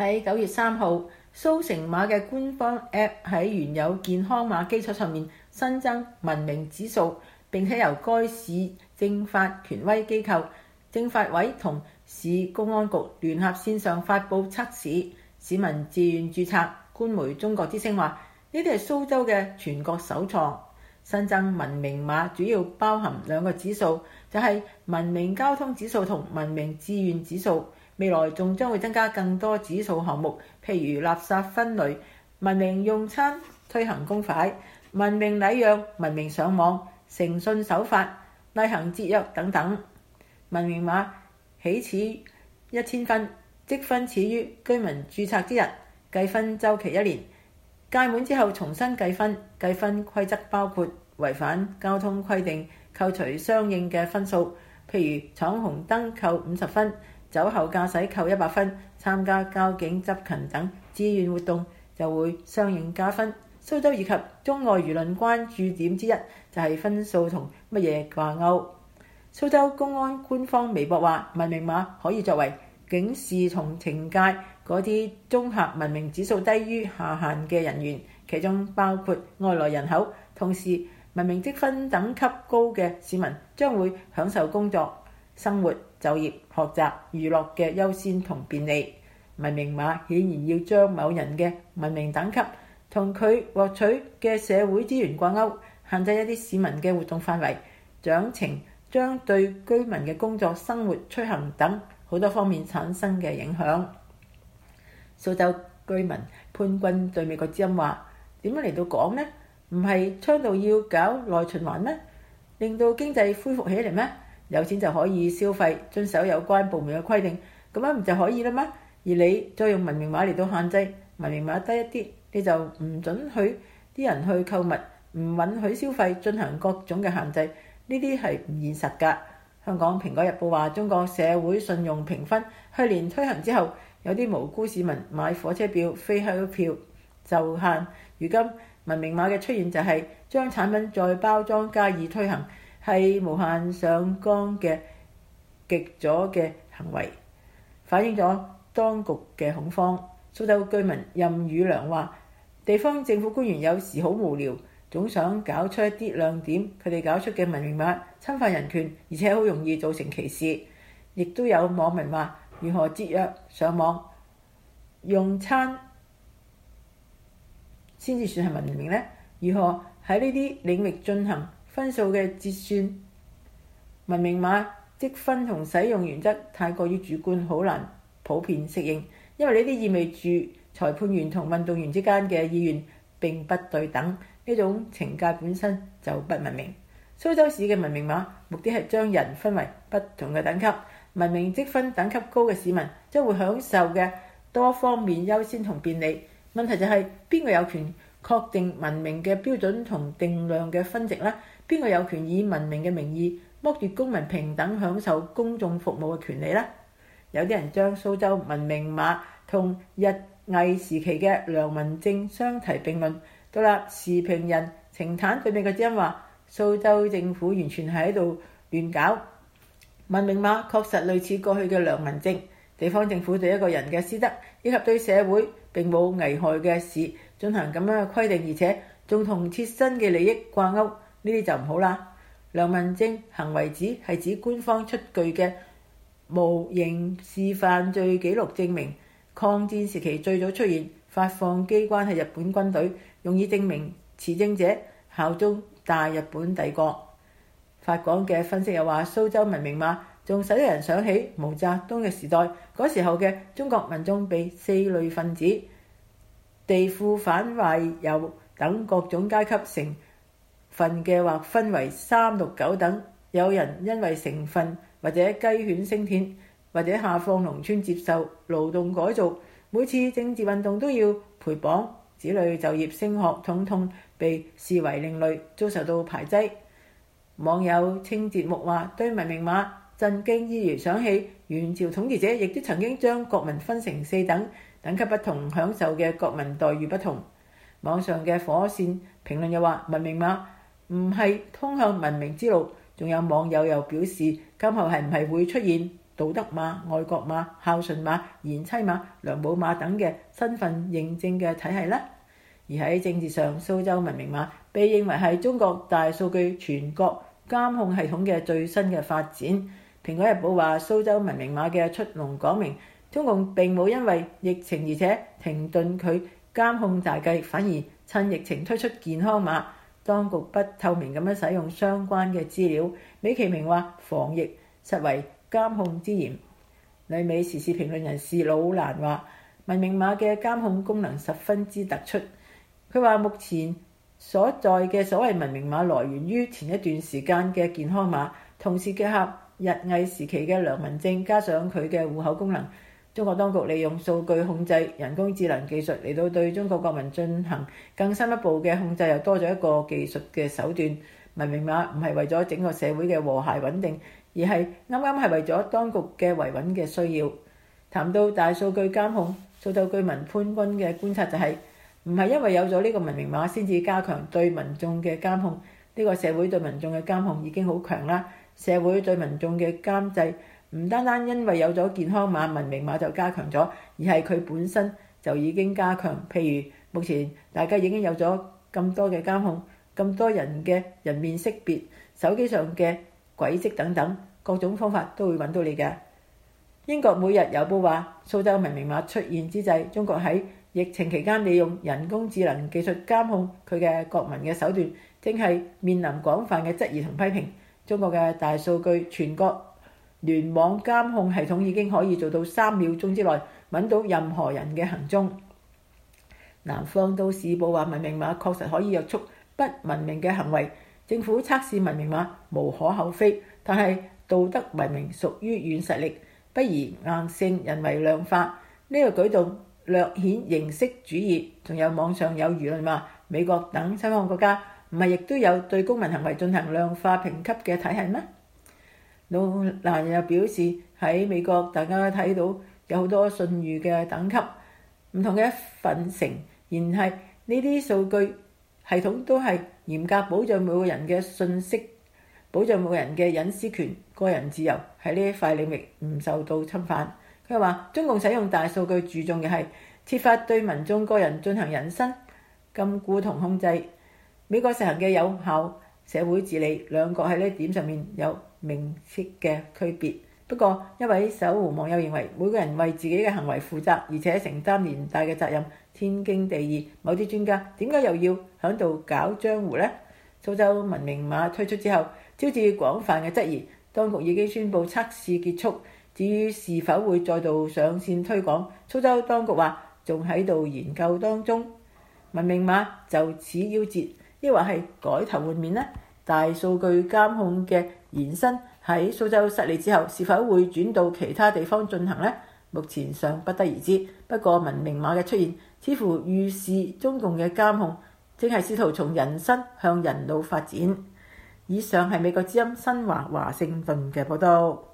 喺9月3號，蘇城碼嘅官方 App 喺原有健康碼基礎上面新增文明指數，並且由該市政法權威機構政法委同市公安局聯合線上發布測試，市民自願註冊。官媒中國之聲話，呢啲係蘇州嘅全國首創。新增文明碼主要包含2個指數，就係文明交通指數同文明志願指數。未來仲將會增加更多指數項目，譬如垃圾分類、文明用餐、推行公筷、文明禮讓、文明上網、誠信守法、厲行節約等等。文明碼起始1000分，積分始於居民註冊之日，計分週期1年。屆滿之後重新計分，計分規則包括違反交通規定扣除相應嘅分數，譬如闖紅燈扣50分，酒後駕駛扣100分，參加交警執勤等志願活動就會相應加分。蘇州以及中外輿論關注點之一就係分數同乜嘢掛鈎。蘇州公安官方微博話，文明碼可以作為警示同懲戒嗰啲綜合文明指數低於下限嘅人員，其中包括外來人口。同時，文明積分等級高嘅市民將會享受工作、生活、就業、學習、娛樂嘅優先同便利。文明碼顯然要將某人嘅文明等級同佢獲取嘅社會資源掛鈎，限制一啲市民嘅活動範圍，獎懲將對居民嘅工作、生活、出行等好多方面產生嘅影響。蘇州居民潘軍對美國之音話：點樣嚟到講呢？唔係倡導要搞內循環咩？令到經濟恢復起嚟咩？有錢就可以消費，遵守有關部門嘅規定，咁樣唔就可以啦咩？而你再用文明碼嚟到限制，文明碼低一啲，你就唔准許啲人去購物，唔允許消費，進行各種嘅限制，呢啲係唔現實㗎。香港蘋果日報話，中國社會信用評分去年推行之後，有啲無辜市民買火車票、飛機票就限，如今文明碼嘅出現就係將產品再包裝加以推行，係無限上綱嘅極左嘅行為，反映咗當局嘅恐慌。蘇州居民任宇良話，地方政府官員有時好無聊，總想搞出一啲亮點，佢哋搞出嘅文明碼侵犯人權，而且好容易造成歧視。亦都有網民話，如何節約上網用餐先至算係文明呢？如何喺呢啲領域進行分數嘅折算？文明碼積分同使用原則太過於主觀，好難普遍適應，因為呢啲意味住裁判員同運動員之間嘅意願並不對等，呢種懲戒本身就不文明。蘇州市嘅文明碼目的係將人分為不同嘅等級，文明積分等級高嘅市民將會享受嘅多方面優先同便利。問題就係邊個有權確定文明嘅標準同定量嘅分值呢？邊個有權以文明嘅名義剝奪公民平等享受公眾服務嘅權利呢？有啲人將蘇州文明碼同日偽時期嘅良民證相提並論。獨立時評人程坦對美國之音話，蘇州政府完全係喺度亂搞。文明碼確實類似過去嘅良民證，地方政府對一個人嘅私德以及對社會並冇危害嘅事進行咁樣嘅規定，而且仲同切身嘅利益掛鈎，呢啲就唔好啦。良民證行為指係指官方出具嘅無刑事犯罪記錄證明，抗戰時期最早出現，發放機關係日本軍隊，用以證明持證者效忠大日本帝國。法廣嘅分析又話，蘇州文明碼仲使得人想起毛澤東嘅時代，嗰時候嘅中國民眾被四類分子、地富反壞右等各種階級成分嘅劃分為3、6、9等。有人因為成分或者雞犬升天，或者下放農村接受勞動改造，每次政治運動都要陪綁，子女就業升學統統被視為另類，遭受到排擠。網友清節目話，對文明碼震驚之餘，想起元朝統治者亦都曾經將國民分成4等，等級不同，享受嘅國民待遇不同。網上嘅火線評論又話，文明碼唔係通向文明之路。仲有網友又表示，今後係唔係會出現道德碼、愛國碼、孝順碼、賢妻碼、良母碼等嘅身份認證嘅體系啦。而喺政治上，蘇州文明碼被認為係中國大數據全國監控系統嘅最新嘅發展。蘋果日報話，蘇州文明碼嘅出籠講明，中共並冇因為疫情而且停頓佢監控大計，反而趁疫情推出健康碼。當局不透明咁樣使用相關嘅資料，美其名話防疫，實為監控之嫌。旅美時事評論人士魯蘭話，文明碼嘅監控功能十分之突出。佢話目前所在嘅所謂文明碼來源於前一段時間嘅健康碼，同時結合日偽時期嘅良民證，加上佢嘅戶口功能。中國當局利用數據控制、人工智能技術嚟到對中國國民進行更深一步嘅控制，又多咗一個技術嘅手段。文明碼唔係為咗整個社會嘅和諧穩定，而係啱啱係為咗當局嘅維穩嘅需要。談到大數據監控，蘇州居民潘軍嘅觀察就係，唔係因為有咗呢個文明碼先至加強對民眾嘅監控，呢個社會對民眾嘅監控已經好強啦。社會對民眾嘅監制唔單單因為有咗健康碼、文明碼就加強咗，而係佢本身就已經加強。譬如目前大家已經有咗咁多嘅監控，咁多人嘅人面識別、手機上嘅軌跡等等，各種方法都會揾到你嘅。英國每日郵報話，蘇州文明碼出現之際，中國喺疫情期間利用人工智能技術監控佢嘅國民嘅手段，正係面臨廣泛嘅質疑同批評。中國嘅大數據全國聯網監控系統已經可以做到3秒鐘之內揾到任何人嘅行蹤。南方都市報話，文明碼確實可以約束不文明嘅行為，政府測試文明碼無可厚非，但係道德文明屬於軟實力，不宜硬性人為量化。呢個舉動略顯形式主義。仲有網上有輿論話，美國等西方國家唔係亦都有對公民行為進行量化評級嘅體系咩？魯蘭又表示，喺美國大家睇到有好多信譽嘅等級，唔同嘅分成，然係呢啲數據系統都係嚴格保障每個人嘅信息，保障每個人嘅隱私權、個人自由喺呢一塊領域唔受到侵犯。佢話中共使用大數據注重嘅係設法對民眾個人進行人身禁錮同控制。美國實行嘅有效社會治理，兩國喺呢點上面有明確嘅區別。不過一位守護網友認為，每個人為自己嘅行為負責，而且承擔連帶嘅責任，天經地義。某啲專家點解又要響度搞江湖呢？蘇州文明碼推出之後，招致廣泛嘅質疑。當局已經宣布測試結束，至於是否會再度上線推廣，蘇州當局話仲喺度研究當中。文明碼就此夭折，抑或係改頭換面呢？大數據監控嘅延伸喺蘇州失利之後，是否會轉到其他地方進行呢？目前尚不得而知。不過文明碼嘅出現，似乎預示中共嘅監控正係試圖從人身向人腦發展。以上係美國之音新華華盛頓嘅報道。